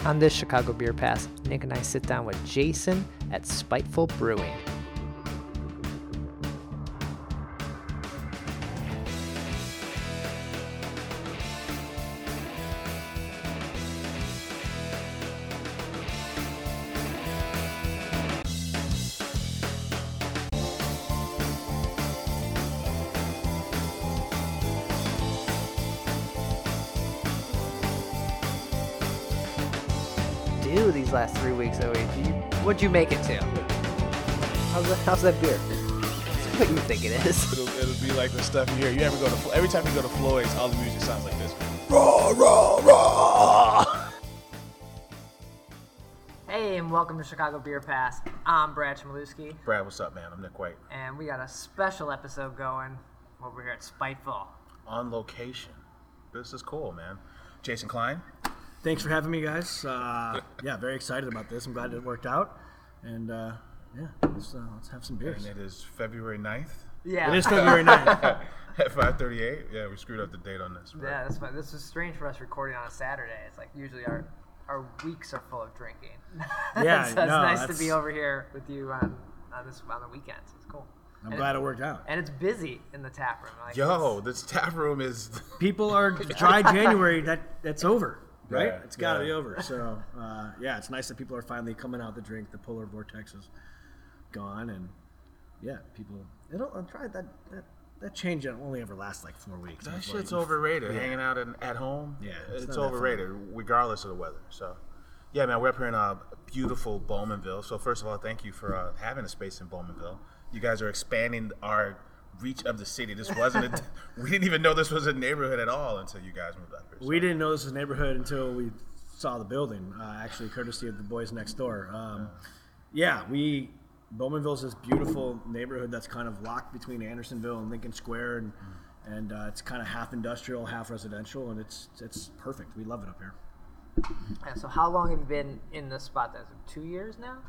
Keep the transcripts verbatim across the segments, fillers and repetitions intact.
On this Chicago Beer Pass, Nick and I sit down with Jason at Spiteful Brewing. Do these last three weeks of the week. You, what'd you make it to? How's that, how's that beer? It's what you think it is. It'll, it'll be like the stuff you hear. You ever go to every time you go to Floyd's, all the music sounds like this. Raw, raw, raw. Hey, and welcome to Chicago Beer Pass. I'm Brad Chmielewski, Brad, what's up, man? I'm Nick White. and we got a special episode going over here at Spiteful. On location. This is cool, man. Jason Klein. Thanks for having me, guys. Uh, yeah, very excited about this. I'm glad it worked out. And, uh, yeah, let's, uh, let's have some beers. And it is February ninth Yeah, It is February ninth. at five thirty-eight. Yeah, we screwed up the date on this. yeah, that's fine. This is strange for us recording on a Saturday. It's like usually our our weeks are full of drinking. Yeah, so it's no, nice to that's- be over here with you on on this on the weekends. It's cool. I'm and glad it, it worked out. and it's busy in the tap room. Like, Yo, this tap room is... People are dry January. That That's over, right? Yeah, It's got to yeah. be over. So, uh, yeah, it's nice that people are finally coming out to drink. The polar vortex is gone. And, yeah, people... It'll, I'll try that, that. That change only ever lasts like four weeks. That That's shit's like- overrated. Yeah. Hanging out in, at home, Yeah, it's, it's not that overrated, regardless of the weather. So, yeah, man, we're up here in uh, beautiful Bowmanville. So, first of all, thank you for uh, having a space in Bowmanville. You guys are expanding our reach of the city. This wasn't a, we didn't even know this was a neighborhood at all until you guys moved up here. So. We didn't know this was a neighborhood until we saw the building, uh, actually, courtesy of the boys next door. Um, yeah, we Bowmanville's this beautiful neighborhood that's kind of locked between Andersonville and Lincoln Square, and and uh, it's kind of half industrial, half residential, and it's it's perfect. We love it up here. Yeah, so how long have you been in this spot? That's two years now.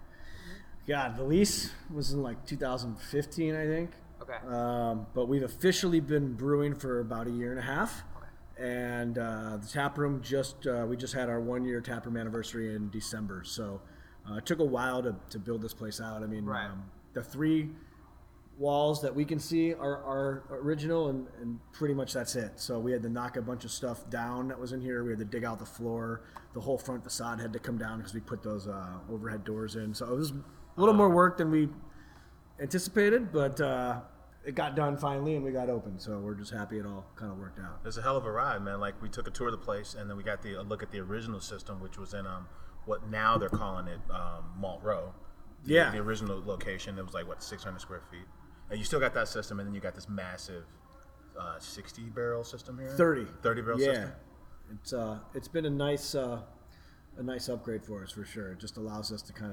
Yeah, the lease was in like two thousand fifteen, I think. Okay. Um, but we've officially been brewing for about a year and a half. Okay. And uh, the tap room just uh, we just had our one year tap room anniversary in December, so uh, it took a while to, to build this place out. I mean, Right. um, the three walls that we can see are, are original, and, and pretty much that's it. So we had to knock a bunch of stuff down that was in here. We had to dig out the floor. The whole front facade had to come down because we put those uh, overhead doors in. So it was a little more work than we anticipated, but uh, it got done finally, and we got open. So we're just happy it all kind of worked out. It's a hell of a ride, man. Like, we took a tour of the place, and then we got the a look at the original system, which was in um what now they're calling it um, Malt Row. The, Yeah. The original location, it was like, what, six hundred square feet? And you still got that system, and then you got this massive uh, sixty barrel system here? thirty. thirty barrel yeah. system? It's uh, it's been a nice uh, a nice upgrade for us for sure. It just allows us to kind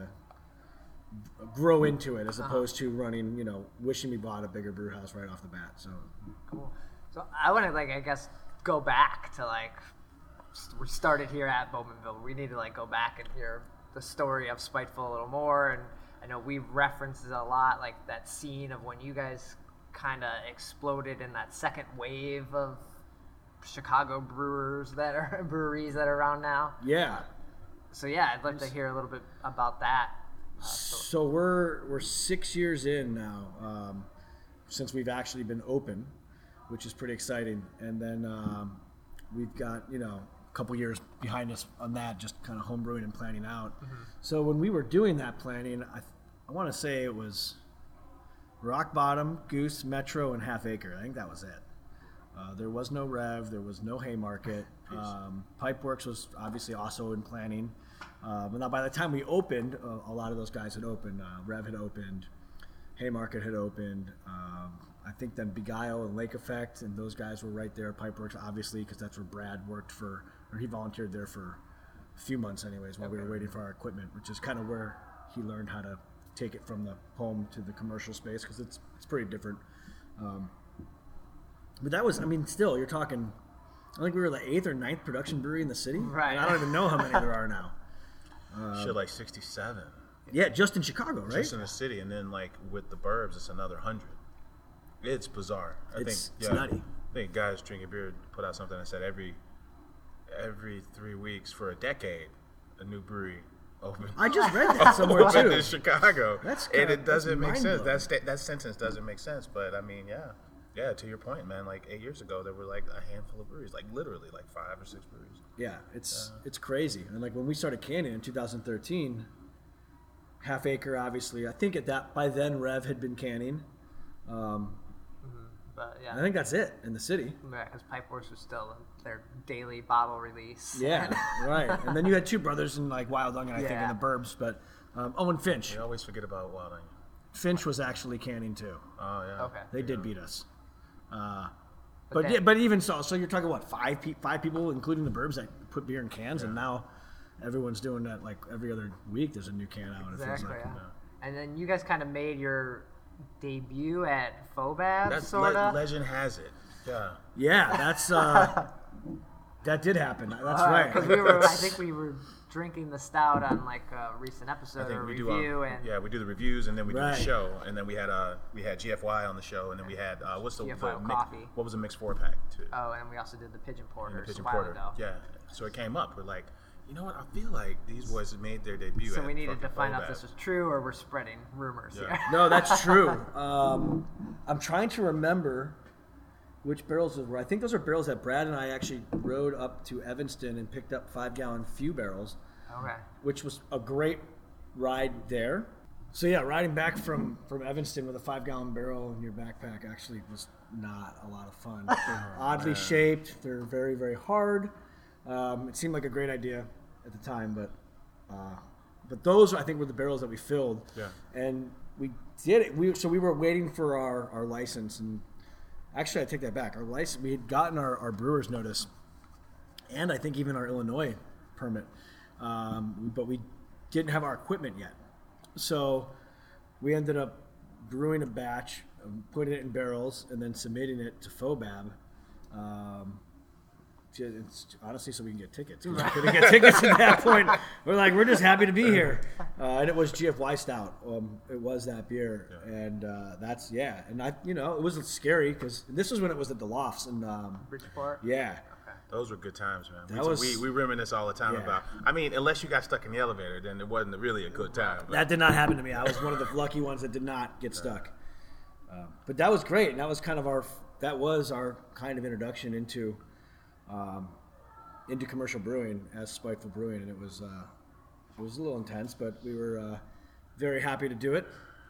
of grow into it as opposed to running, you know, wishing we bought a bigger brew house right off the bat. So Cool. So I want to, like, I guess, go back to, like, st- we started here at Bowmanville. We need to, like, go back and hear the story of Spiteful a little more. And I know we've referenced it a lot, like that scene of when you guys kind of exploded in that second wave of Chicago brewers that are breweries that are around now. yeah. So yeah, I'd love to hear a little bit about that. Uh, so, So we're we're six years in now um, since we've actually been open, which is pretty exciting. And then um, we've got, you know, a couple years behind us on that, just kind of homebrewing and planning out. Mm-hmm. So when we were doing that planning, I I want to say it was Rock Bottom, Goose, Metro, and Half Acre. I think that was it. Uh, there was no Rev. There was no Haymarket. Um, Pipeworks was obviously also in planning. Uh, but now by the time we opened, uh, a lot of those guys had opened. Uh, Rev had opened. Haymarket had opened. Um, I think then Beguile and Lake Effect, and those guys were right there. Pipeworks, obviously, because that's where Brad worked for, or he volunteered there for a few months anyways while we were waiting for our equipment, which is kind of where he learned how to take it from the home to the commercial space, because it's, it's pretty different. Um, But that was, I mean, still, you're talking, I think we were the eighth or ninth production brewery in the city. Right. And I don't even know how many there are now. Shit, like sixty-seven. Yeah, just in Chicago, right? Just in the city, and then, like, with the burbs, it's another hundred. It's bizarre. I It's- think, it's yeah, nutty. I think guys drinking beer put out something that said every every three weeks for a decade, a new brewery open. I just read that somewhere open too. in Chicago. That's and kinda- it doesn't that's make sense. mind-blowing. That sta- that sentence doesn't make sense. But I mean, yeah, yeah. To your point, man. Like eight years ago, there were like a handful of breweries, like literally like five or six breweries. Yeah, it's it's crazy. And like when we started canning in two thousand thirteen, Half Acre obviously. I think at that by then Rev had been canning. Um, But I yeah, think that's it in the city. because Pipe Wars was still their daily bottle release. Yeah, right. And then you had two brothers in like Wild Onion, I think, in Yeah. the Burbs. But um, oh, and Finch. You always forget about Wild Onion. Finch was actually canning too. Oh yeah. Okay. They did beat us. Uh, But but then- yeah, but even so, so you're talking what five pe- five people, including the Burbs, that put beer in cans, and now everyone's doing that like every other week. There's a new can out. It feels Exactly. like. Yeah. And then you guys kind of made your debut at Fobab, That's sort le- of. legend has it. Yeah. Yeah, that's uh, that did happen. That's right. Because we were, I think we were drinking the stout on like a recent I episode think or we review, do. Uh, and yeah, we do the reviews, and then we do Right. the show, and then we had uh we had G F Y on the show, and then we had uh, what's the, G F the Y mix, coffee. what was the mix four pack too? oh, and we also did the pigeon And the porters pigeon a while porter. ago. Yeah. So it came up. We're like, you know what? I feel like these boys had made their debut. So at we needed to fucking find out Fobab. if this was true or we're spreading rumors Yeah. here. No, that's true. Um, I'm trying to remember which barrels those were. I think those are barrels that Brad and I actually rode up to Evanston and picked up five gallon few barrels, Okay. which was a great ride there. So yeah, riding back from, from Evanston with a five gallon barrel in your backpack actually was not a lot of fun. They're oddly shaped. They're very, very hard. Um, it seemed like a great idea at the time, but uh, but those I think were the barrels that we filled. Yeah. And we did it. We so we were waiting for our, our license, and actually I take that back. Our license we had gotten our, our brewer's notice, and I think even our Illinois permit, um, but we didn't have our equipment yet. So we ended up brewing a batch, um, putting it in barrels, and then submitting it to Fobab. Um, ju- it's honestly, so we can get tickets. 'Cause we couldn't get tickets at that point. We're like, we're just happy to be here. Uh, and it was G F Y Stout. Um, it was that beer, and uh, that's yeah. And I, you know, it was scary because this was when it was at the Lofts, and um, Bridgeport. yeah. Those were good times, man. That we, was- we we reminisce all the time Yeah. about. I mean, unless you got stuck in the elevator, then it wasn't really a good time. But That did not happen to me. I was one of the lucky ones that did not get stuck. Um, but that was great, and that was kind of our that was our kind of introduction into um, into commercial brewing as Spiteful Brewing, and it was uh, it was a little intense, but we were uh, very happy to do it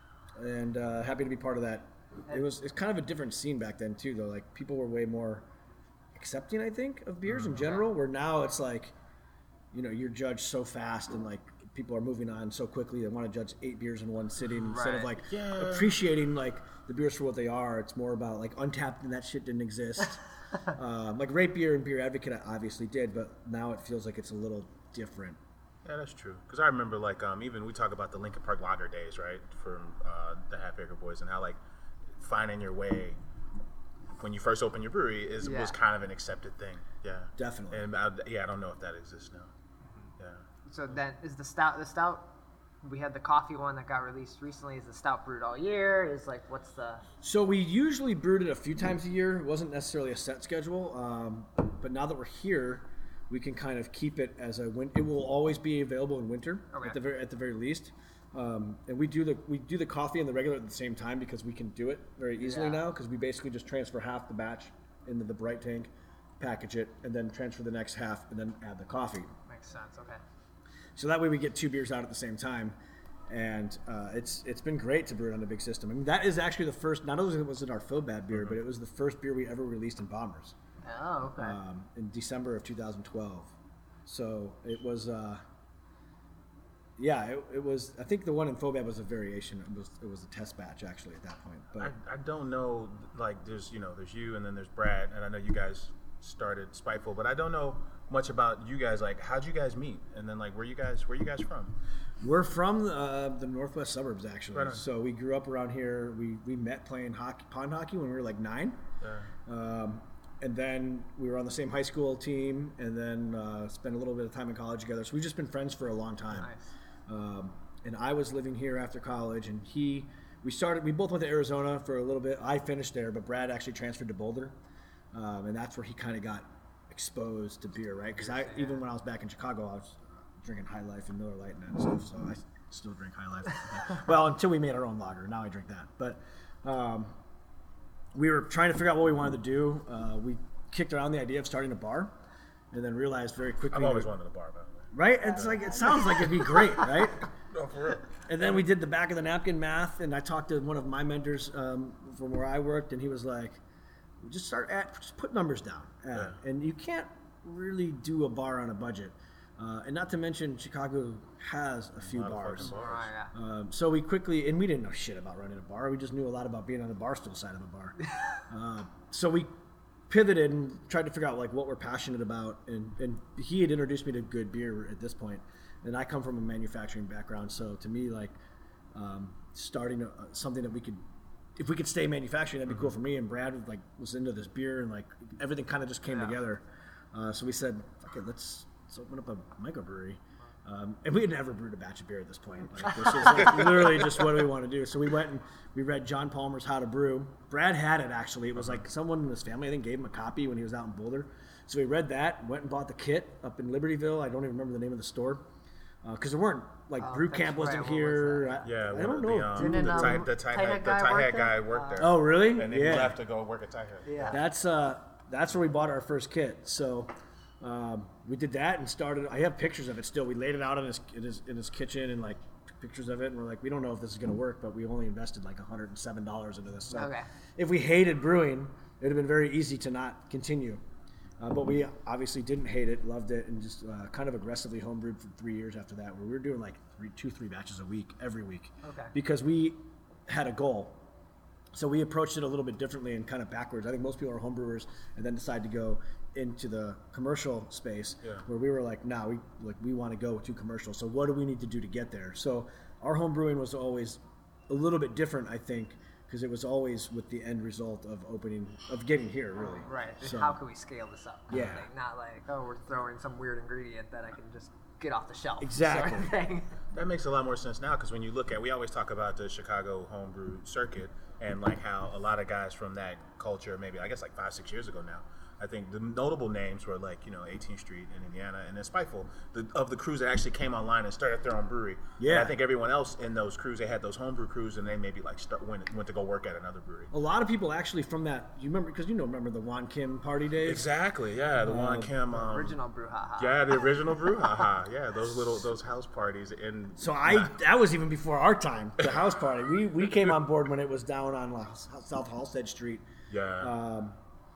and uh, happy to be part of that. It was it's kind of a different scene back then too, though. Like people were way more accepting, I think, of beers in general. Where now it's like, you know, you're judged so fast, and like people are moving on so quickly. They want to judge eight beers in one sitting instead of Right. like Yeah. appreciating like the beers for what they are. It's more about like Untapped, and that shit didn't exist. um, like Rate Beer and Beer Advocate obviously did, but now it feels like it's a little different. yeah, that's true. Because I remember, like, um, even we talk about the Lincoln Park Lager days, right, from uh, the Half Acre Boys, and how like finding your way when you first open your brewery is Yeah. was kind of an accepted thing. Yeah, Definitely. And I, yeah, I don't know if that exists now. Yeah. So then is the stout the stout we had the coffee one that got released recently. Is the stout brewed all year? Is like what's the So we usually brewed it a few times a year. It wasn't necessarily a set schedule, um, but now that we're here, we can kind of keep it as a win. It will always be available in winter Okay. at the very at the very least. Um, and we do the we do the coffee and the regular at the same time because we can do it very easily Yeah. now because we basically just transfer half the batch into the bright tank, package it, and then transfer the next half and then add the coffee. makes sense? Okay. So that way we get two beers out at the same time, and uh, it's it's been great to brew it on a big system. I mean that is actually the first. Not only was it our Fobab beer, but it was the first beer we ever released in Bombers Oh, okay. um, in December of two thousand twelve. So it was, uh, yeah, it, it was. I think the one in Fobab was a variation. It was it was a test batch actually at that point. But I, I don't know, like, there's, you know, there's you and then there's Brad, and I know you guys started Spiteful, but I don't know much about you guys. Like, how'd you guys meet? And then, like, where you guys, where you guys from? we're from uh, the northwest suburbs actually. Right on. So we grew up around here. We we met playing hockey, pond hockey when we were like nine. Yeah. Um, and then we were on the same high school team, and then uh, spent a little bit of time in college together. So we've just been friends for a long time. Nice. Um, and I was living here after college, and he, we started, we both went to Arizona for a little bit. I finished there, but Brad actually transferred to Boulder, um, and that's where he kind of got exposed to beer, right? Because I, even when I was back in Chicago, I was drinking High Life and Miller Lite and that stuff. So I still drink High Life. Well, until we made our own lager. Now I drink that. But um, we were trying to figure out what we wanted to do. Uh, we kicked around the idea of starting a bar, and then realized very quickly. I've always wanted a bar, by the way. Right? It's like it sounds like it'd be great, right? No, for real. And then we did the back of the napkin math, and I talked to one of my mentors um, from where I worked, and he was like, "Just start at, just put numbers down, at Yeah. and you can't really do a bar on a budget." Uh, and not to mention, Chicago has a few A lot of bars. fucking Oh, bars. yeah. Um, so we quickly, and we didn't know shit about running a bar. We just knew a lot about being on the bar stool side of a bar. uh, so we pivoted and tried to figure out like what we're passionate about. And, and he had introduced me to good beer at this point. And I come from a manufacturing background, so to me, like um, starting a, something that we could, if we could stay manufacturing, that'd be cool for me. And Brad like was into this beer, and like everything kind of just came Yeah. together. Uh, so we said, okay, let's let's open up a microbrewery. Um, and we had never brewed a batch of beer at this point. Like, this was like literally just what we want to do. So we went and we read John Palmer's How to Brew. Brad had it, actually. It was like someone in his family, I think, gave him a copy when he was out in Boulder. So we read that, went and bought the kit up in Libertyville. I don't even remember the name of the store. Because there weren't, like, Oh, Brew that's Camp wasn't right, what was here. that? I, Yeah, I one don't of know. the, um, Didn't, the, um, tie, the tie Tie head, Head the guy tie work head there? guy worked there. Oh, really? And then yeah. he left to go work at tie head. Yeah. That's uh, that's where we bought our first kit. So um, we did that and started. I have pictures of it still. We laid it out in his in his, in his kitchen and like took pictures of it. And we're like, we don't know if this is going to work, but we only invested like one hundred seven dollars into this. So Okay. if we hated brewing, it would have been very easy to not continue. Uh, but we obviously didn't hate it, loved it, and just uh, kind of aggressively homebrewed for three years after that, where we were doing like three, two, three batches a week, every week. Okay. Because we had a goal. So we approached it a little bit differently and kind of backwards. I think most people are homebrewers and then decide to go into the commercial space, Yeah. where we were like, nah, we like we want to go to commercial. So what do we need to do to get there? So our homebrewing was always a little bit different, I think, because it was always with the end result of opening, of getting here, really. Right. Just So- how can we scale this up? kind of Yeah. thing. Not like, oh, we're throwing some weird ingredient that I can just get off the shelf. Exactly. Sort of thing. That makes a lot more sense now because when you look at, we always talk about the Chicago homebrew circuit and like how a lot of guys from that culture, maybe I guess like five, six years ago now, I think the notable names were like, you know, eighteenth Street in Indiana and then Spiteful, the, of the crews that actually came online and started their own brewery. Yeah. And I think everyone else in those crews, they had those homebrew crews and they maybe like start, went, went to go work at another brewery. A lot of people actually from that, you remember, because you know, remember the Juan Kim party days? Exactly, yeah. The one Kim. Um, Original brouhaha. Yeah, the original brouhaha. Yeah, those little, those house parties. And So I, that was even before our time, the house party. We we came on board when it was down on uh, South Halstead Street. yeah. Um,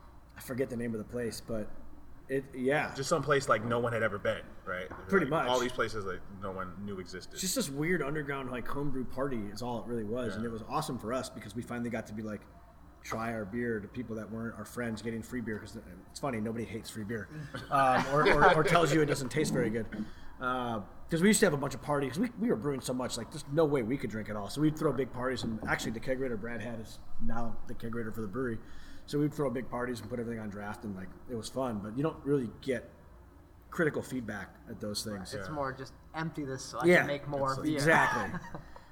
I forget the name of the place, but it, yeah. Just some place like no one had ever been, right? Pretty Like, much. All these places like no one knew existed. Just this weird underground like homebrew party is all it really was, Yeah. and it was awesome for us because we finally got to be like try our beer to people that weren't our friends getting free beer, because it's funny, nobody hates free beer um, or, or, or tells you it doesn't taste very good, because we used to have a bunch of parties. We, we were brewing so much, like there's no way we could drink it all, so we'd throw big parties. And actually the kegerator Brad had is now the kegerator for the brewery, so we'd throw big parties and put everything on draft, and like it was fun, but you don't really get critical feedback at those things. It's Yeah. more just empty this so I Yeah. can make more It's- beer. Exactly.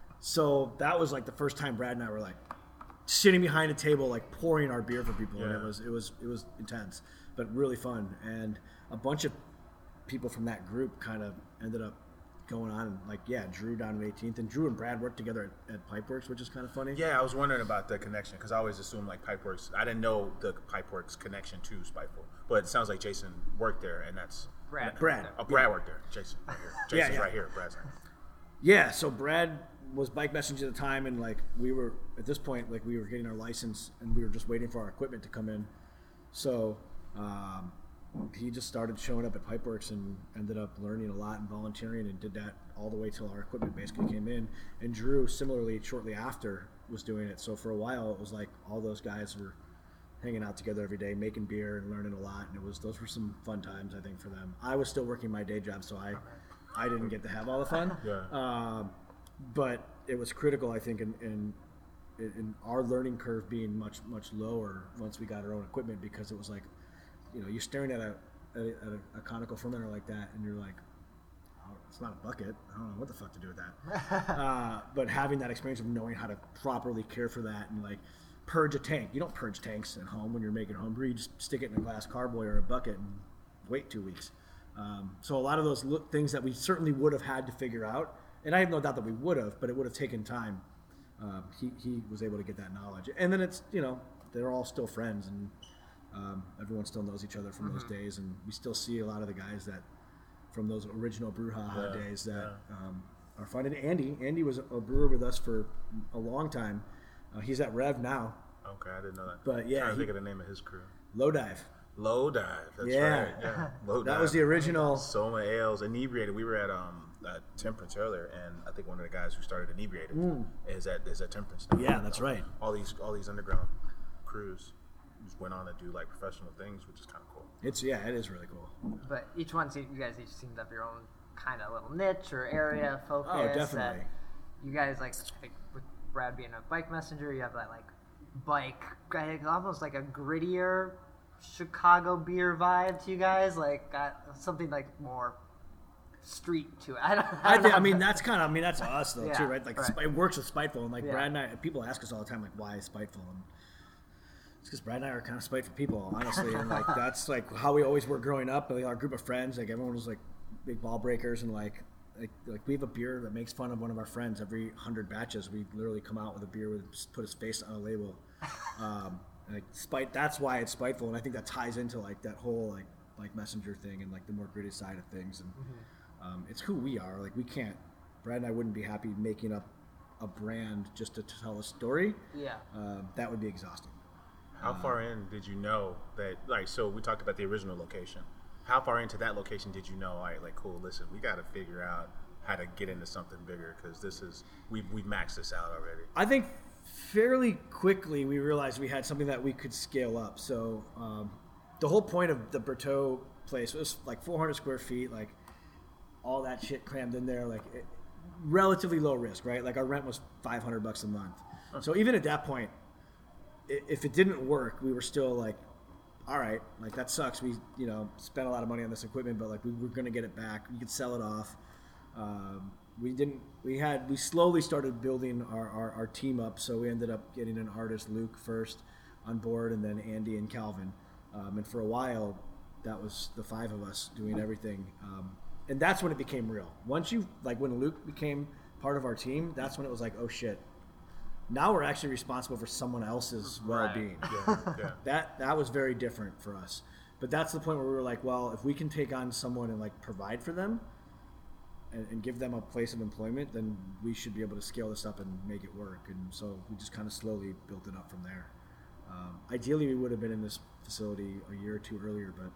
So that was like the first time Brad and I were like sitting behind a table, like pouring our beer for people, and it Yeah. was it was it was intense, but really fun. And a bunch of people from that group kind of ended up going on, and like yeah, Drew down at eighteenth, and Drew and Brad worked together at, at Pipeworks, which is kind of funny. Yeah, I was wondering about the connection because I always assumed like Pipeworks. I didn't know the Pipeworks connection to Spiteful, but it sounds like Jason worked there, and that's Brad. Brad. Oh, Brad worked there. Jason right here. Jason's yeah. right here. Brad's right. Yeah, so Brad was bike messenger at the time, and like we were at this point, like we were getting our license, and we were just waiting for our equipment to come in. So um, he just started showing up at Pipeworks and ended up learning a lot and volunteering, and did that all the way till our equipment basically came in. And Drew, similarly, shortly after, was doing it. So for a while, it was like all those guys were hanging out together every day, making beer and learning a lot. And it was those were some fun times, I think, for them. I was still working my day job, so I I didn't get to have all the fun. Yeah. Um, but it was critical, I think, in, in in our learning curve being much much lower once we got our own equipment, because it was like, you know, you're staring at a at a, at a, a conical fermenter like that, and you're like, oh, it's not a bucket. I don't know what the fuck to do with that. uh, but having that experience of knowing how to properly care for that and like purge a tank. You don't purge tanks at home when you're making homebrew. You just stick it in a glass carboy or a bucket and wait two weeks. Um, so a lot of those lo- things that we certainly would have had to figure out, and I have no doubt that we would have, but it would have taken time. Um, he, he was able to get that knowledge. And then it's, you know, they're all still friends, and um, everyone still knows each other from mm-hmm. those days, and we still see a lot of the guys that from those original Brouhaha yeah, days that yeah. um, are fun. And Andy, Andy was a brewer with us for a long time. Uh, he's at Rev now. Okay, I didn't know that. But yeah, I'm trying to he, think of the name of his crew. Low Dive. Low Dive. That's yeah. right. Yeah. Low that Dive. was the original. Soma Ales, Inebriated. We were at um at Temperance earlier, and I think one of the guys who started Inebriated mm. is at is at Temperance now. Yeah, that's right. All these all these underground crews just went on to do like professional things, which is kind of cool. It's yeah, it is really cool. But each one, you guys each seem to have your own kind of little niche or area focus. Oh, definitely. You guys like I think with Brad being a bike messenger, you have that like bike, almost like a grittier Chicago beer vibe to you guys. Like got something like more street to it. I don't, I, don't I, think, know. I mean that's kind of I mean that's us though yeah, too, right? Like right. it works with Spiteful, and like yeah. Brad and I, people ask us all the time like why is Spiteful, and it's because Brad and I are kind of spiteful people, honestly, and like that's like how we always were growing up. Like, our group of friends, like everyone was like big ball breakers, and like like like we have a beer that makes fun of one of our friends every hundred batches. We literally come out with a beer with put his face on a label. Um, like spite, that's why it's Spiteful, and I think that ties into like that whole like like messenger thing and like the more gritty side of things, and mm-hmm. um, it's who we are. Like we can't. Brad and I wouldn't be happy making up a brand just to tell a story. Yeah, uh, that would be exhausting. How far in did you know that, like, so we talked about the original location. How far into that location did you know, all right, like, cool, listen, we got to figure out how to get into something bigger because this is, we've, we've maxed this out already? I think fairly quickly we realized we had something that we could scale up. So um, the whole point of the Bertaux place was like four hundred square feet, like all that shit crammed in there, like it, relatively low risk, right? Like our rent was five hundred bucks a month. Huh. So even at that point, if it didn't work, we were still like, all right, like that sucks. We, you know, spent a lot of money on this equipment, but like we were going to get it back. We could sell it off. Um, we didn't, we had, we slowly started building our, our, our team up. So we ended up getting an artist, Luke, first on board, and then Andy and Calvin. Um, and for a while, that was the five of us doing everything. Um, and that's when it became real. Once you, like when Luke became part of our team, that's when it was like, oh shit. Now we're actually responsible for someone else's well-being. Right. Yeah, yeah. That that was very different for us. But that's the point where we were like, well, if we can take on someone and like provide for them and, and give them a place of employment, then we should be able to scale this up and make it work. And so we just kind of slowly built it up from there. Um, ideally, we would have been in this facility a year or two earlier, but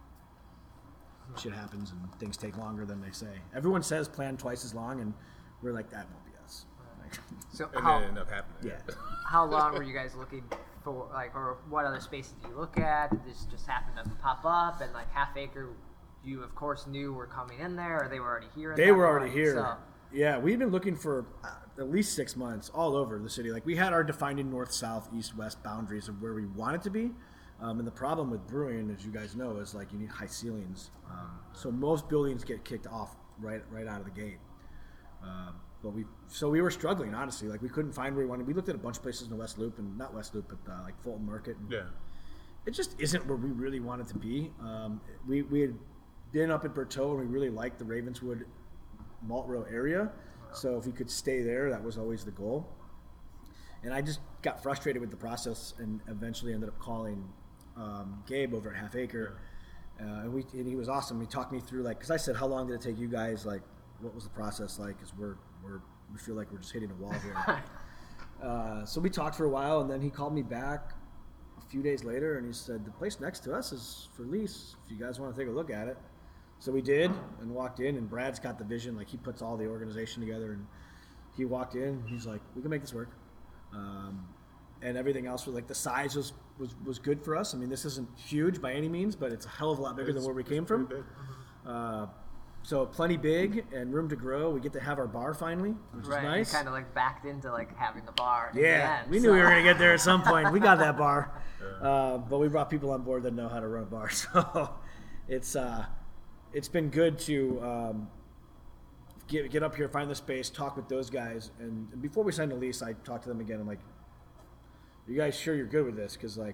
shit happens and things take longer than they say. Everyone says plan twice as long, and we're like, that won't be us. So and how, then it ended up happening. Yeah. How long were you guys looking for, like, or what other spaces did you look at? Did this just happen to pop up? And like Half Acre, you of course knew were coming in there, or they were already here? They were already point, here. So. Yeah, we've been looking for uh, at least six months all over the city. Like we had our defining north, south, east, west boundaries of where we wanted to be. Um, and the problem with brewing, as you guys know, is like you need high ceilings. Um, so most buildings get kicked off right right out of the gate. Um, But we, so we were struggling, honestly. Like we couldn't find where we wanted. We looked at a bunch of places in the West Loop, and not West Loop, but uh, like Fulton Market. And yeah. It just isn't where we really wanted to be. Um, we we had been up at Bertaux, and we really liked the Ravenswood Malt Row area. Wow. So if we could stay there, that was always the goal. And I just got frustrated with the process, and eventually ended up calling um, Gabe over at Half Acre. Uh, and we and he was awesome. He talked me through like, because I said, how long did it take you guys? Like, what was the process like? Because we're We're, we feel like we're just hitting a wall here. uh, so we talked for a while, and then he called me back a few days later, and he said, the place next to us is for lease if you guys want to take a look at it. So we did, and walked in, and Brad's got the vision. Like, he puts all the organization together, and he walked in, and he's like, we can make this work. Um, and everything else was, like, the size was, was, was good for us. I mean, this isn't huge by any means, but it's a hell of a lot bigger it's, than where we came from. Uh, So plenty big and room to grow. We get to have our bar finally, which right, is nice. You kind of like backed into like having the bar. Yeah, the end, we knew so. we were gonna get there at some point. We got that bar, yeah. uh, but we brought people on board that know how to run a bar. So it's uh, it's been good to um, get get up here, find the space, talk with those guys, and, and before we signed the lease, I talked to them again. I'm like, "You guys sure you're good with this? Because like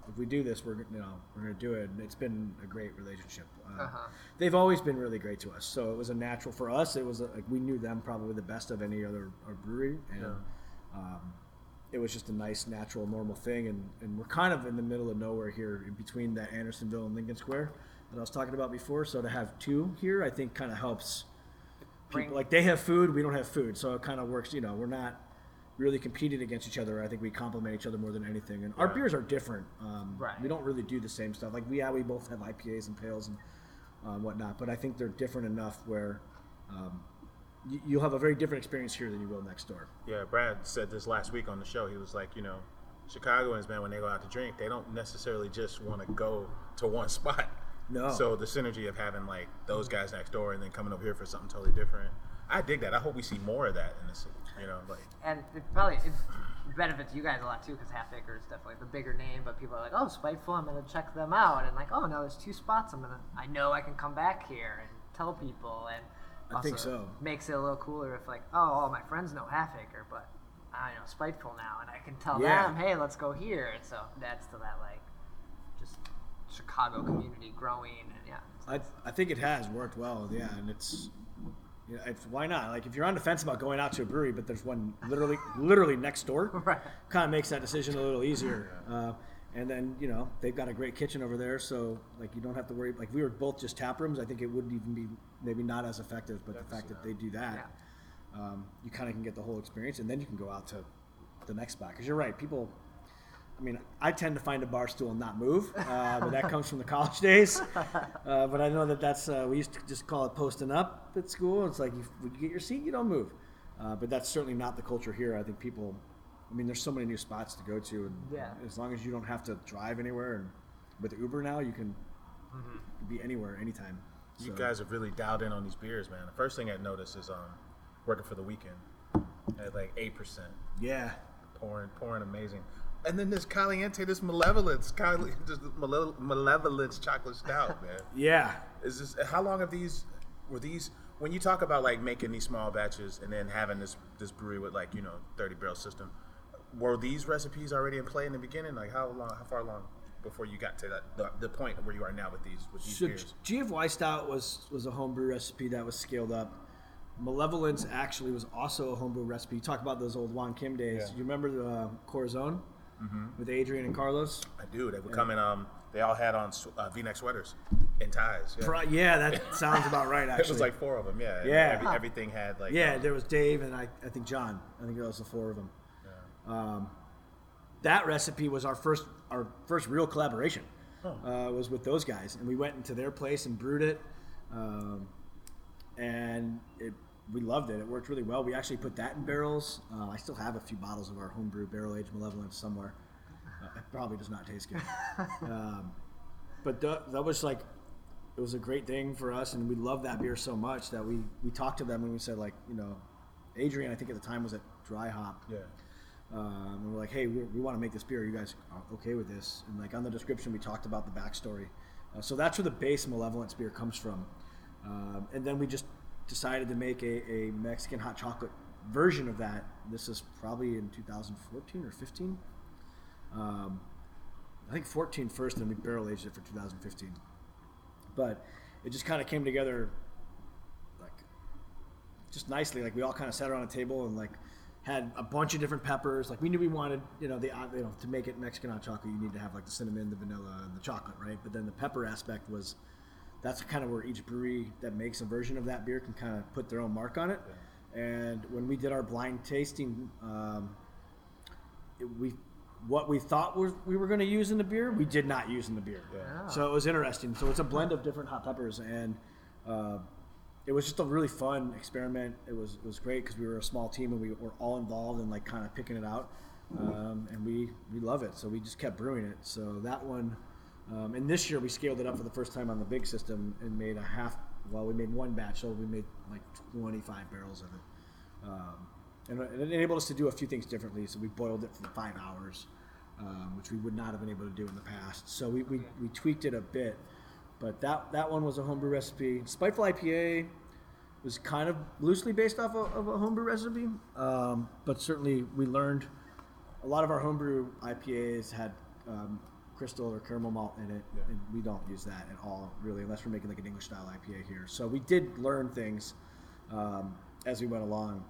if we do this, we're you know we're gonna do it. And it's been a great relationship. Uh, Uh-huh. They've always been really great to us, so it was a natural for us. It was a, like we knew them probably the best of any other uh, brewery, and Yeah. um, it was just a nice, natural, normal thing. And, and we're kind of in the middle of nowhere here, in between that Andersonville and Lincoln Square that I was talking about before. So to have two here, I think, kind of helps. Bring- People, like they have food, we don't have food, so it kind of works. You know, we're not really competing against each other. I think we complement each other more than anything, and our Yeah. beers are different. Um, Right. We don't really do the same stuff. Like we, yeah, we both have I P As and pales and uh, whatnot, but I think they're different enough where um, you, you'll have a very different experience here than you will next door. Yeah, Brad said this last week on the show. He was like, you know, Chicagoans, man, when they go out to drink, they don't necessarily just want to go to one spot. No. So the synergy of having like those guys next door and then coming over here for something totally different, I dig that. I hope we see more of that in the city. You know, like And it probably it benefits you guys a lot too, because Half Acre is definitely the bigger name. But people are like, "Oh, Spiteful, I'm gonna check them out," and like, "Oh, now there's two spots. I'm gonna, I know I can come back here and tell people." And I also think so. makes it a little cooler if like, "Oh, all my friends know Half Acre, but I know Spiteful now, and I can tell Yeah. them, hey, let's go here." And so that's to that like just Chicago community growing, and yeah. I, I think it has worked well, yeah, and it's, you know, it's why not? Like if you're on the fence about going out to a brewery, but there's one literally literally next door, Right. kind of makes that decision a little easier. Uh, and then you know they've got a great kitchen over there, so like you don't have to worry. Like we were both just tap rooms, I think it wouldn't even be maybe not as effective, but the fact that they do that, um, you kind of can get the whole experience, and then you can go out to the next spot. Because you're right, people. I mean, I tend to find a bar stool and not move, uh, but that comes from the college days. Uh, but I know that that's, uh, we used to just call it posting up at school. It's like, if you get your seat, you don't move. Uh, but that's certainly not the culture here. I think people, I mean, there's so many new spots to go to. And Yeah. as long as you don't have to drive anywhere, and with Uber now, you can be anywhere, anytime. you So- guys have really dialed in on these beers, man. The first thing I noticed is um, working for the weekend at like eight percent, Yeah. pouring, pouring amazing. And then this Caliente, this Malevolence, Cali, this Male- Malevolence chocolate stout, man. Yeah. Is this how long have these were these when you talk about like making these small batches and then having this this brewery with like you know thirty barrel system, were these recipes already in play in the beginning? Like how long, how far along before you got to that the, the point where you are now with these with these So beers? G F Y Stout was, was a homebrew recipe that was scaled up. Malevolence actually was also a homebrew recipe. You talk about those old Juan Kim days. Yeah. You remember the uh, Corazon with Adrian and Carlos? I do. They would come in. Um, they all had on sw- uh, V-neck sweaters and ties. Yeah. Pro- yeah, that sounds about right. Actually, It was like four of them. Yeah. And Yeah. Every, everything had like. yeah, um, there was Dave and I. I think John. I think it was the four of them. Um, that recipe was our first our first real collaboration. Uh, was with those guys, and we went into their place and brewed it, um, and it we loved it. It worked really well. We actually put that in barrels. Uh, I still have a few bottles of our homebrew barrel aged Malevolence somewhere. Uh, it probably does not taste good, um, but th- that was like it was a great thing for us, and we loved that beer so much that we we talked to them and we said like you know, Adrian I think at the time was at Dry Hop. Yeah. Um, and we're like, hey, we, we want to make this beer. Are you guys are okay with this? And like on the description, we talked about the backstory. Uh, so that's where the base Malevolence beer comes from. Um, and then we just decided to make a, a Mexican hot chocolate version of that. This is probably in two thousand fourteen or fifteen. Um, I think fourteen first, and then we barrel aged it for two thousand fifteen. But it just kind of came together, like just nicely. Like we all kind of sat around a table and like. Had a bunch of different peppers. Like we knew we wanted, you know, the you know to make it Mexican hot chocolate, you need to have like the cinnamon, the vanilla, and the chocolate, right? But then the pepper aspect was, that's kind of where each brewery that makes a version of that beer can kind of put their own mark on it. Yeah. And when we did our blind tasting, um, it, we what we thought was we were going to use in the beer, we did not use in the beer. Yeah. Oh. So it was interesting. So it's a blend of different hot peppers and. Uh, It was just a really fun experiment. It was it was great because we were a small team and we were all involved in like kind of picking it out, um, and we we love it. So we just kept brewing it. So that one, um, and this year we scaled it up for the first time on the big system and made a half. Well, we made one batch, so we made like twenty-five barrels of it, um, and it enabled us to do a few things differently. So we boiled it for five hours, um, which we would not have been able to do in the past. So we we, we tweaked it a bit. But that that one was a homebrew recipe. Spiteful I P A was kind of loosely based off of, of a homebrew recipe, um, but certainly we learned a lot of our homebrew I P As had um, crystal or caramel malt in it, Yeah. and we don't use that at all, really, unless we're making like an English style I P A here. So we did learn things um, as we went along.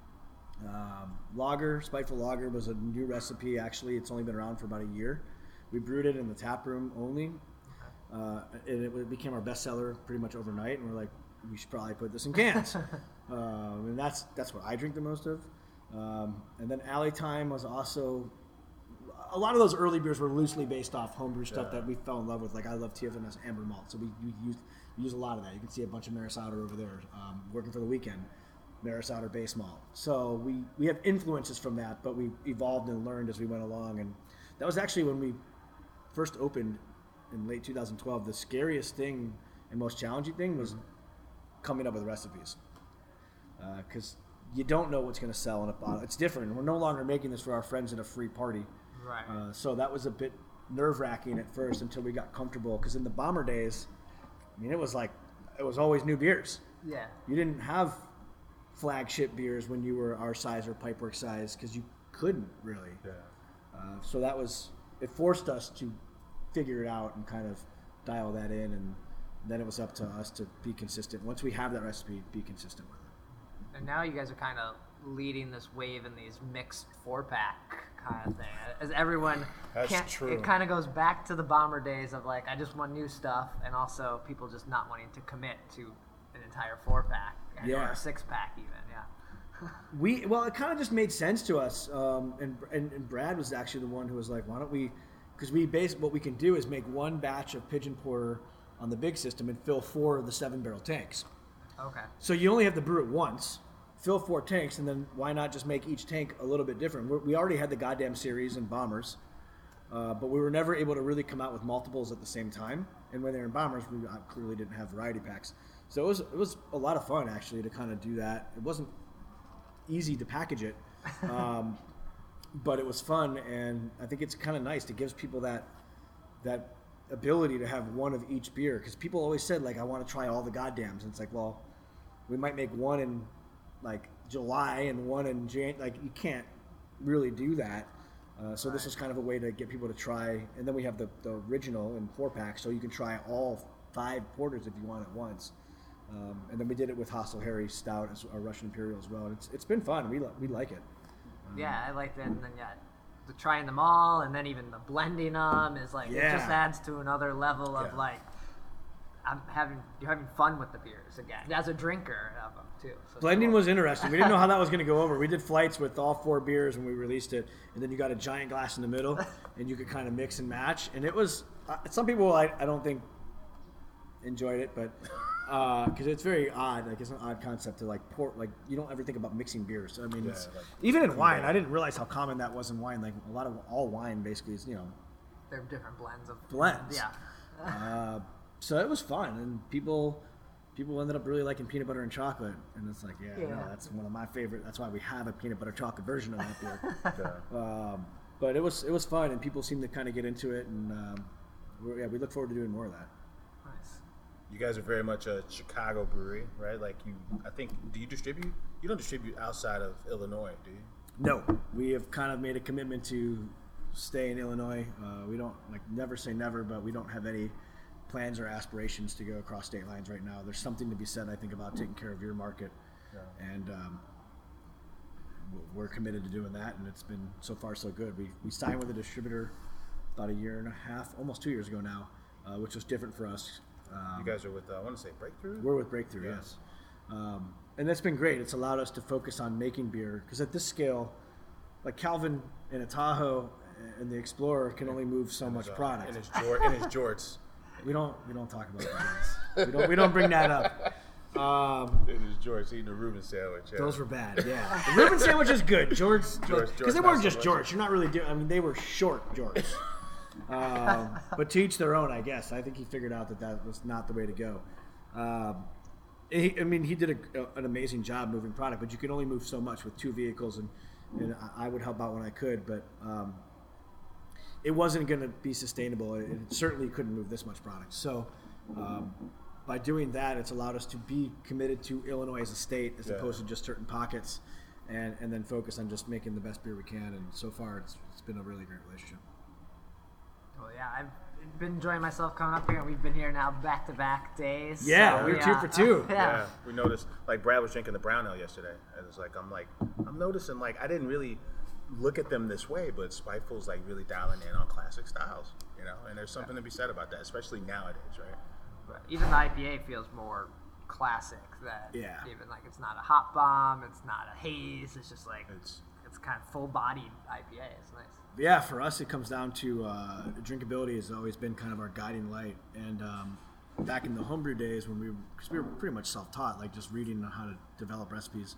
Um, lager, Spiteful Lager was a new recipe. Actually, it's only been around for about a year. We brewed it in the tap room only, uh, and it became our bestseller pretty much overnight. And we're like, we should probably put this in cans, um, and that's that's what I drink the most of. Um, and then Alley Time was also a lot of those early beers were loosely based off homebrew stuff Yeah. that we fell in love with. Like I love T F M S Amber Malt, so we, we use we use a lot of that. You can see a bunch of Maris Otter over there um, working for the weekend. Maris Otter base malt. So we, we have influences from that, but we evolved and learned as we went along. And that was actually when we first opened in late two thousand twelve. The scariest thing and most challenging thing was coming up with recipes. Because uh, you don't know what's going to sell in a bottle. It's different. We're no longer making this for our friends at a free party. Right. Uh, so that was a bit nerve-wracking at first until we got comfortable. Because in the Bomber days, I mean, it was like, it was always new beers. Yeah. You didn't have flagship beers when you were our size or Pipeworks size because you couldn't really. Yeah. Uh, so that was, it forced us to figure it out and kind of dial that in, and then it was up to us to be consistent. Once we have that recipe, be consistent with it. And now you guys are kind of leading this wave in these mixed four-pack kind of thing. As everyone That's can't, true. it kind of goes back to the Bomber days of like, I just want new stuff, and also people just not wanting to commit to an entire four-pack or Yeah. a six-pack even. Yeah. We well, it kind of just made sense to us, um, and, and and Brad was actually the one who was like, "Why don't we?" Because we base what we can do is make one batch of Pigeon Porter on the big system and fill four of the seven-barrel tanks. Okay. So you only have to brew it once, fill four tanks, and then why not just make each tank a little bit different? We're, we already had the goddamn series and bombers, uh, but we were never able to really come out with multiples at the same time. And when they were in bombers, we clearly didn't have variety packs. So it was it was a lot of fun actually to kind of do that. It wasn't easy to package it, um, but it was fun, and I think it's kind of nice. It gives people that that ability to have one of each beer, because people always said like, I want to try all the goddams, and it's like, well, we might make one in like July and one in Jan. Like you can't really do that. Uh, so this was kind of a way to get people to try, and then we have the, the original in four pack, so you can try all five porters if you want at once. Um, and then we did it with Hostel Harry Stout, as a Russian Imperial as well. And it's it's been fun. We li- we like it. Yeah, I like that. And then yeah, the trying them all, and then even the blending them is like, it just Yeah. adds to another level of Yeah. like, I'm having you're having fun with the beers again as a drinker of them too. So it's Blending cool. was interesting. We didn't know how that was going to go over. We did flights with all four beers when we released it, and then you got a giant glass in the middle, and you could kind of mix and match. And it was uh, some people I, I don't think enjoyed it, but because it's very odd. Like it's an odd concept to like pour. Like you don't ever think about mixing beers. I mean, Yeah, it's, like- even in wine, I didn't realize how common that was in wine. Like a lot of all wine basically is you know They're different blends of blends. Yeah. Uh, so it was fun, and people people ended up really liking peanut butter and chocolate, and it's like, yeah, Yeah. no, that's one of my favorite. That's why we have a peanut butter chocolate version of that beer. Yeah. um, but it was it was fun, and people seemed to kind of get into it, and um, we're, yeah, we look forward to doing more of that. Nice. You guys are very much a Chicago brewery, right? Like you, I think, do you distribute? You don't distribute outside of Illinois, do you? No, we have kind of made a commitment to stay in Illinois. Uh, we don't like never say never, but we don't have any plans or aspirations to go across state lines right now. There's something to be said, I think, about taking care of your market, Yeah. and um, w- we're committed to doing that. And it's been so far so good. We we signed with a distributor about a year and a half, almost two years ago now, uh, which was different for us. Um, You guys are with, uh, I want to say Breakthrough? We're with Breakthrough, Yeah. yes. Um, and that's been great. It's allowed us to focus on making beer, because at this scale, like Calvin in a Tahoe and the Explorer can only move so much Uh, product. And his, jor- and his jorts. We don't we don't talk about that. we don't we don't bring that up. Um, And his jorts eating a Reuben sandwich. Yeah. those were bad. Yeah, the Reuben sandwich is good. George, George- because they George weren't not just so George. much. You're not really doing. I mean, they were short George. um, but to each their own, I guess. I think he figured out that that was not the way to go. Um, he, I mean, he did a, a, an amazing job moving product, but you can only move so much with two vehicles, and, and I, I would help out when I could, but um, it wasn't going to be sustainable. It, it certainly couldn't move this much product. So um, by doing that, it's allowed us to be committed to Illinois as a state, as Yeah. opposed to just certain pockets, and, and then focus on just making the best beer we can. And so far, it's, it's been a really great relationship. Well, yeah, I've been enjoying myself coming up here, and we've been here now back-to-back days. Yeah, so we were we, two uh, for two. yeah. Yeah, we noticed. Like Brad was drinking the brown ale yesterday, and it's like I'm like I'm noticing like I didn't really look at them this way, but Spiteful's like really dialing in on classic styles, you know. And there's something to be said about that, especially nowadays, right? But even the I P A feels more classic than Yeah. even like it's not a hop bomb, it's not a haze, it's just like It's it's kind of full-bodied I P A. It's nice. Yeah, for us, it comes down to uh, drinkability has always been kind of our guiding light. And um, back in the homebrew days when we, because we were pretty much self-taught, like just reading on how to develop recipes.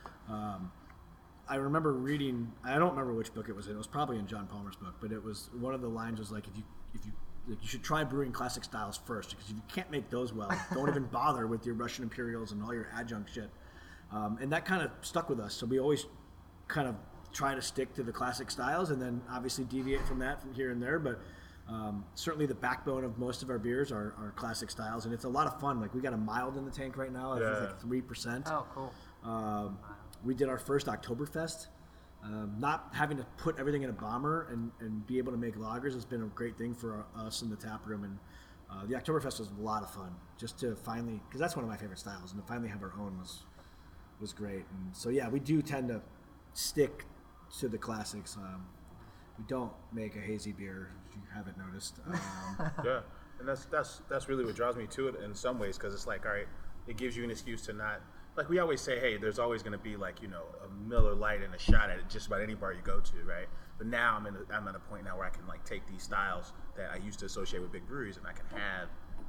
Um, I remember reading, I don't remember which book it was in. It was probably in John Palmer's book, but it was one of the lines was like, if you if you like, you should try brewing classic styles first, because if you can't make those well, don't even bother with your Russian Imperials and all your adjunct shit. Um, and that kind of stuck with us. So we always kind of try to stick to the classic styles, and then obviously deviate from that from here and there. But um, certainly the backbone of most of our beers are, are classic styles, and it's a lot of fun. Like we got a mild in the tank right now. It's Yeah. like three percent. Oh, cool. Um, we did our first Oktoberfest. Um, not having to put everything in a bomber and, and be able to make lagers has been a great thing for our, us in the tap room. And uh, the Oktoberfest was a lot of fun, just to finally, because that's one of my favorite styles, and to finally have our own was was great. And so yeah, we do tend to stick to the classics. Um, we don't make a hazy beer, if you haven't noticed. Um, yeah, and that's that's that's really what draws me to it in some ways, because it's like, all right, it gives you an excuse to not. Like we always say, hey, there's always going to be like, you know, a Miller Lite and a shot at it just about any bar you go to, right? But now I'm in a, I'm at a point now where I can like take these styles that I used to associate with big breweries, and I can have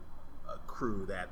a crew that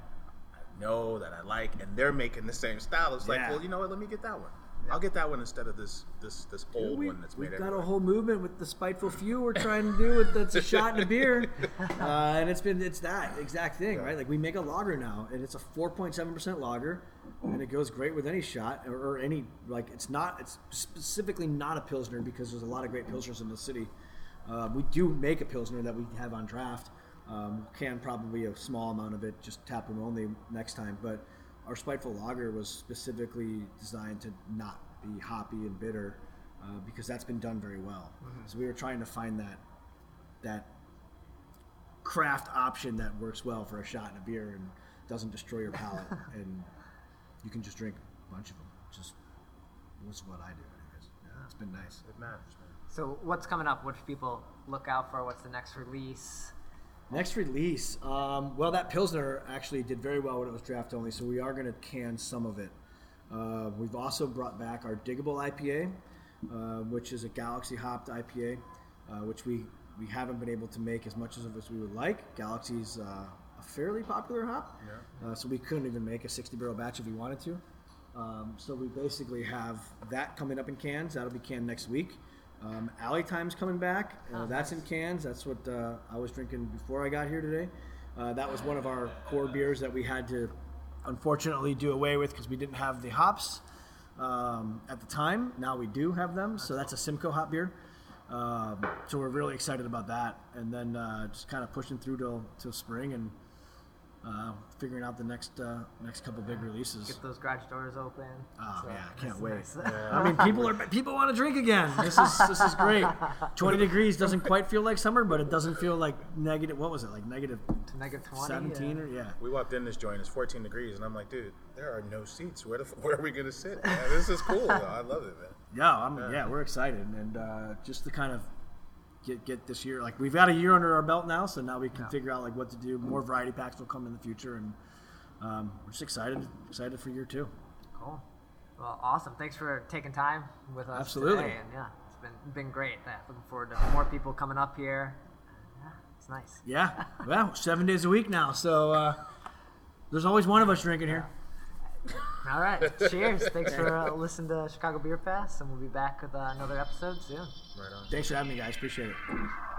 I know, that I like, and they're making the same style. It's like, Yeah. well, you know what? Let me get that one. I'll get that one instead of this this this old we, one that's made. We've got everywhere. a whole movement with the Spiteful Few we're trying to do with that's a shot and a beer, uh, and it's been it's that exact thing, right? Like we make a lager now, and it's a four point seven percent lager, and it goes great with any shot or, or any like it's not it's specifically not a pilsner because there's a lot of great pilsners in the city. Uh, we do make a pilsner that we have on draft. Um, can probably a small amount of it, just tap room only next time, but. Our Spiteful Lager was specifically designed to not be hoppy and bitter uh, because that's been done very well. Mm-hmm. So we were trying to find that that craft option that works well for a shot and a beer and doesn't destroy your palate, and you can just drink a bunch of them. Just was what I do, anyways. Yeah, it's been nice. It matters, man. So what's coming up? What should people look out for? What's the next release? Next release, um, well, that Pilsner actually did very well when it was draft only, so we are going to can some of it. Uh, we've also brought back our Diggable I P A, uh, which is a Galaxy hopped I P A, uh, which we, we haven't been able to make as much of as we would like. Galaxy's uh, a fairly popular hop, Yeah. uh, so we couldn't even make a sixty barrel batch if we wanted to. Um, so we basically have that coming up in cans. That'll be canned next week. Um, Alley Time's coming back. Uh, Oh, that's nice. in cans. That's what uh, I was drinking before I got here today. Uh, that was one of our core beers that we had to, unfortunately, do away with because we didn't have the hops um, at the time. Now we do have them, so that's a Simcoe hop beer. Um, so we're really excited about that, and then uh, just kind of pushing through till till spring and uh, figuring out the next uh, next couple big releases. Get those garage doors open. Oh So yeah, I can't that's wait. nice. I mean, people are people want to drink again. This is this is great. Twenty degrees doesn't quite feel like summer, but it doesn't feel like negative. What was it like negative To negative twenty. seventeen yeah. or yeah? We walked in this joint, it's fourteen degrees, and I'm like, dude, there are no seats. Where the, f- where are we gonna sit? Yeah, this is cool. Though. I love it, man. Yeah, I'm, yeah, we're excited, and uh, just to kind of get get this year, like we've got a year under our belt now, so now we can Yeah. figure out like what to do. More variety packs will come in the future, and um, we're just excited excited for year two. Cool. Well, awesome. Thanks for taking time with us Absolutely. today. And yeah, it's been been great. Yeah, looking forward to more people coming up here. Yeah, it's nice. Yeah, well, seven days a week now, so uh, there's always one of us drinking here. All right. Cheers. Thanks for uh, listening to Chicago Beer Fest, and we'll be back with uh, another episode soon. Right on. Thanks for having me, guys. Appreciate it.